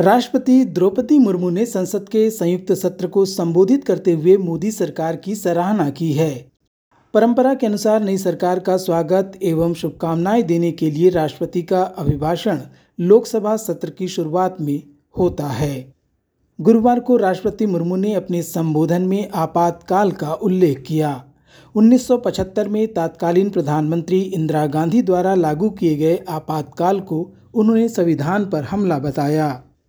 राष्ट्रपति द्रौपदी मुर्मू ने संसद के संयुक्त सत्र को संबोधित करते हुए मोदी सरकार की सराहना की है। परंपरा के अनुसार नई सरकार का स्वागत एवं शुभकामनाएं देने के लिए राष्ट्रपति का अभिभाषण लोकसभा सत्र की शुरुआत में होता है। गुरुवार को राष्ट्रपति मुर्मू ने अपने संबोधन में आपातकाल का उल्लेख किया। 1975 में तत्कालीन प्रधानमंत्री इंदिरा गांधी द्वारा लागू किए गए आपातकाल को उन्होंने संविधान पर हमला बताया।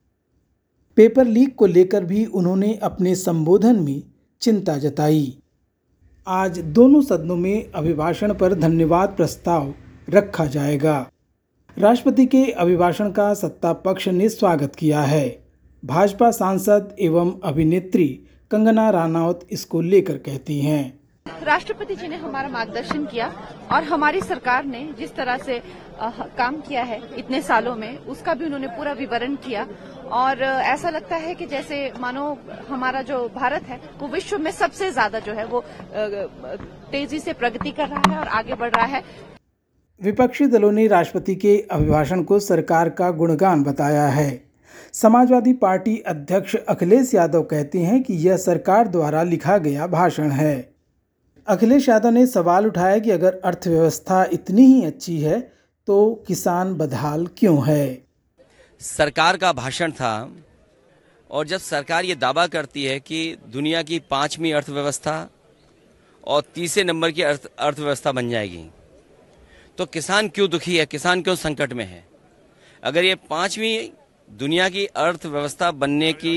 पेपर लीक को लेकर भी उन्होंने अपने संबोधन में चिंता जताई। आज दोनों सदनों में अभिभाषण पर धन्यवाद प्रस्ताव रखा जाएगा। राष्ट्रपति के अभिभाषण का सत्ता पक्ष ने स्वागत किया है। भाजपा सांसद एवं अभिनेत्री कंगना रनौत इसको लेकर कहती हैं, राष्ट्रपति जी ने हमारा मार्गदर्शन किया और हमारी सरकार ने जिस तरह से काम किया है इतने सालों में, उसका भी उन्होंने पूरा विवरण किया और ऐसा लगता है कि जैसे मानो हमारा जो भारत है वो विश्व में सबसे ज्यादा जो है वो तेजी से प्रगति कर रहा है और आगे बढ़ रहा है। विपक्षी दलों ने राष्ट्रपति के अभिभाषण को सरकार का गुणगान बताया है। समाजवादी पार्टी अध्यक्ष अखिलेश यादव कहते हैं कि यह सरकार द्वारा लिखा गया भाषण है। अखिलेश यादव ने सवाल उठाया कि अगर अर्थव्यवस्था इतनी ही अच्छी है तो किसान बदहाल क्यों है। सरकार का भाषण था और जब सरकार ये दावा करती है कि दुनिया की 5वीं अर्थव्यवस्था और तीसरे नंबर की अर्थव्यवस्था बन जाएगी, तो किसान क्यों दुखी है, किसान क्यों संकट में है। अगर ये 5वीं दुनिया की अर्थव्यवस्था बनने की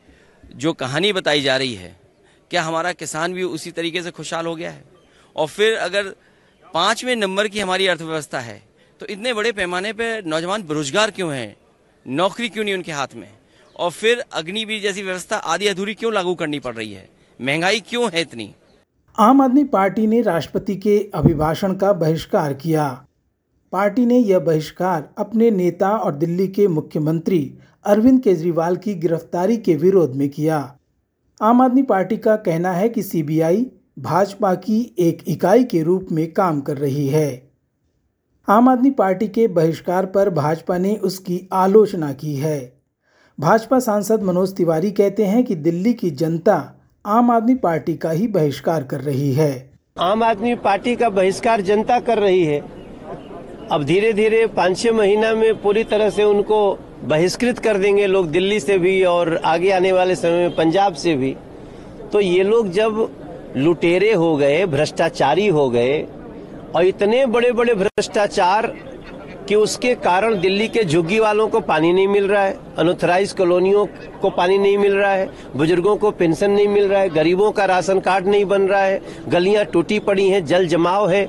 जो कहानी बताई जा रही है, क्या हमारा किसान भी उसी तरीके से खुशहाल हो गया है? और फिर अगर 5वें नंबर की हमारी अर्थव्यवस्था है तो इतने बड़े पैमाने पे नौजवान बेरोजगार क्यों हैं, नौकरी क्यों नहीं उनके हाथ में? और फिर अग्निवीर जैसी व्यवस्था आधी अधूरी क्यों लागू करनी पड़ रही है? महंगाई क्यों है इतनी? आम आदमी पार्टी ने राष्ट्रपति के अभिभाषण का बहिष्कार किया। पार्टी ने यह बहिष्कार अपने नेता और दिल्ली के मुख्यमंत्री अरविंद केजरीवाल की गिरफ्तारी के विरोध में किया। आम आदमी पार्टी का कहना है कि सीबीआई भाजपा की एक इकाई के रूप में काम कर रही है। आम आदमी पार्टी के बहिष्कार पर भाजपा ने उसकी आलोचना की है। भाजपा सांसद मनोज तिवारी कहते हैं कि दिल्ली की जनता आम आदमी पार्टी का ही बहिष्कार कर रही है। आम आदमी पार्टी का बहिष्कार जनता कर रही है। अब धीरे धीरे 5-6 महीना में पूरी तरह से उनको बहिष्कृत कर देंगे लोग, दिल्ली से भी और आगे आने वाले समय में पंजाब से भी। तो ये लोग जब लुटेरे हो गए, भ्रष्टाचारी हो गए और इतने बड़े बड़े भ्रष्टाचार कि उसके कारण दिल्ली के झुग्गी वालों को पानी नहीं मिल रहा है, अनऑथराइज्ड कॉलोनियों को पानी नहीं मिल रहा है, बुजुर्गों को पेंशन नहीं मिल रहा है, गरीबों का राशन कार्ड नहीं बन रहा है, गलियां टूटी पड़ी हैं, जल जमाव है।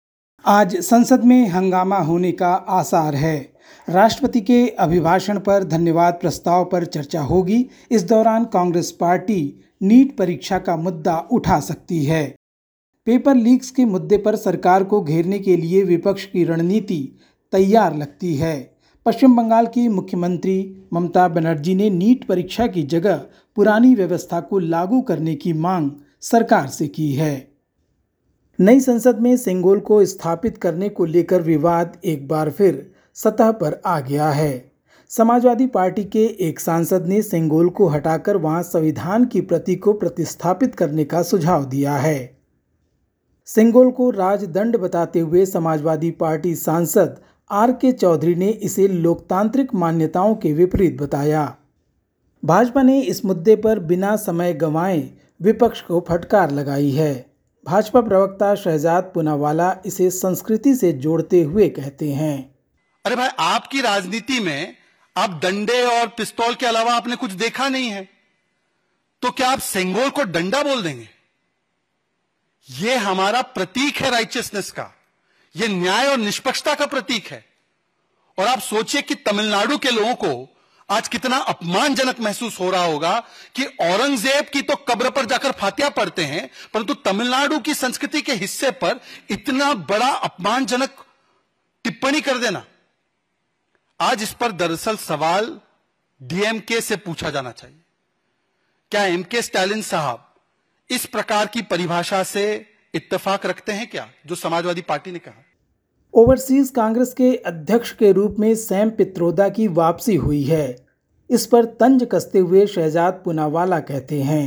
आज संसद में हंगामा होने का आसार है। राष्ट्रपति के अभिभाषण पर धन्यवाद प्रस्ताव पर चर्चा होगी। इस दौरान कांग्रेस पार्टी नीट परीक्षा का मुद्दा उठा सकती है। पेपर लीक्स के मुद्दे पर सरकार को घेरने के लिए विपक्ष की रणनीति तैयार लगती है। पश्चिम बंगाल की मुख्यमंत्री ममता बनर्जी ने नीट परीक्षा की जगह पुरानी व्यवस्था को लागू करने की मांग सरकार से की है। नई संसद में सेंगोल को स्थापित करने को लेकर विवाद एक बार फिर सतह पर आ गया है। समाजवादी पार्टी के एक सांसद ने सेंगोल को हटाकर वहां संविधान की प्रति को प्रतिस्थापित करने का सुझाव दिया है। सेंगोल को राजदंड बताते हुए समाजवादी पार्टी सांसद आर.के. चौधरी ने इसे लोकतांत्रिक मान्यताओं के विपरीत बताया। भाजपा ने इस मुद्दे पर बिना समय गंवाए विपक्ष को फटकार लगाई है। भाजपा प्रवक्ता शहजाद पूनावाला इसे संस्कृति से जोड़ते हुए कहते हैं, अरे भाई, आपकी राजनीति में आप डंडे और पिस्तौल के अलावा आपने कुछ देखा नहीं है, तो क्या आप सेंगोल को डंडा बोल देंगे? यह हमारा प्रतीक है राइचियसनेस का, यह न्याय और निष्पक्षता का प्रतीक है। और आप सोचिए कि तमिलनाडु के लोगों को आज कितना अपमानजनक महसूस हो रहा होगा कि औरंगजेब की तो कब्र पर जाकर फातिहा पढ़ते हैं, परंतु तमिलनाडु की संस्कृति के हिस्से पर इतना बड़ा अपमानजनक टिप्पणी कर देना। आज इस पर दरअसल सवाल डीएमके से पूछा जाना चाहिए। क्या एमके स्टालिन साहब इस प्रकार की परिभाषा से इत्तेफाक रखते हैं क्या, जो समाजवादी पार्टी ने कहा? ओवरसीज कांग्रेस के अध्यक्ष के रूप में सैम पित्रोदा की वापसी हुई है। इस पर तंज कसते हुए शहजाद पूनावाला कहते हैं,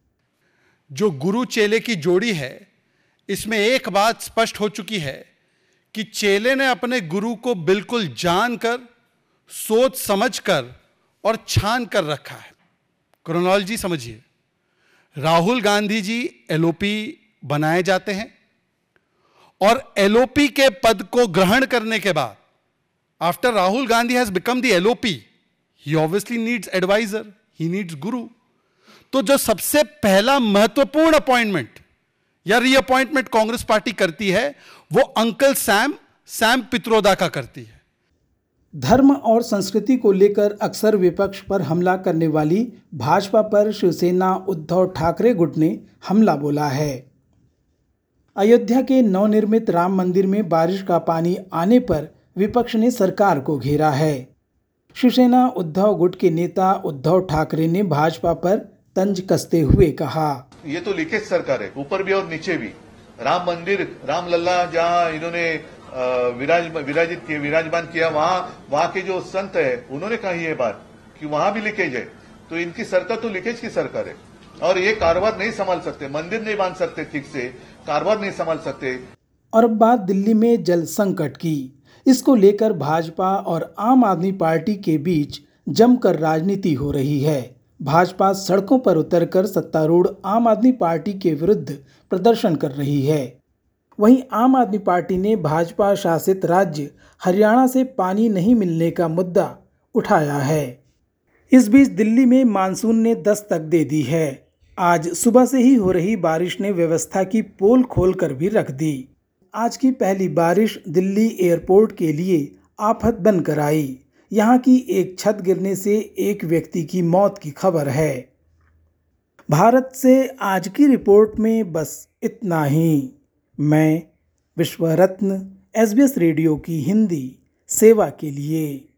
जो गुरु चेले की जोड़ी है, इसमें एक बात स्पष्ट हो चुकी है कि चेले ने अपने गुरु को बिल्कुल जानकर, सोच समझकर और छान कर रखा है। क्रोनोलॉजी समझिए, राहुल गांधी जी एलओपी बनाए जाते हैं और एलओपी के पद को ग्रहण करने के बाद, after Rahul Gandhi has become the LOP, he obviously needs adviser, he needs guru. तो जो सबसे पहला महत्वपूर्ण अपॉइंटमेंट या रीअपॉइंटमेंट कांग्रेस पार्टी करती है, वो अंकल सैम पित्रोदा का करती है। धर्म और संस्कृति को लेकर अक्सर विपक्ष पर हमला करने वाली भाजपा पर शिवसेना उद्धव ठाकरे गुट ने हमला बोला है। अयोध्या के नवनिर्मित राम मंदिर में बारिश का पानी आने पर विपक्ष ने सरकार को घेरा है। शिवसेना उद्धव गुट के नेता उद्धव ठाकरे ने भाजपा पर तंज कसते हुए कहा, ये तो लीकेज सरकार है, ऊपर भी और नीचे भी। राम मंदिर, रामलल्ला जहां इन्होंने विराजमान किया, वहां के जो संत है उन्होंने कही ये बात कि वहां भी लीकेज है। तो इनकी सरकार तो लीकेज की सरकार है और ये कारोबार नहीं संभाल सकते, मंदिर नहीं बांध सकते, ठीक से कारोबार नहीं संभाल सकते। और अब बात दिल्ली में जल संकट की। इसको लेकर भाजपा और आम आदमी पार्टी के बीच जमकर राजनीति हो रही है। भाजपा सड़कों पर उतरकर सत्तारूढ़ आम आदमी पार्टी के विरुद्ध प्रदर्शन कर रही है। वहीं आम आदमी पार्टी ने भाजपा शासित राज्य हरियाणा से पानी नहीं मिलने का मुद्दा उठाया है। इस बीच दिल्ली में मानसून ने दस्तक दे दी है। आज सुबह से ही हो रही बारिश ने व्यवस्था की पोल खोलकर भी रख दी। आज की पहली बारिश दिल्ली एयरपोर्ट के लिए आफत बनकर आई। यहाँ की एक छत गिरने से एक व्यक्ति की मौत की खबर है। भारत से आज की रिपोर्ट में बस इतना ही। मैं विश्व रत्न SBS रेडियो की हिंदी सेवा के लिए।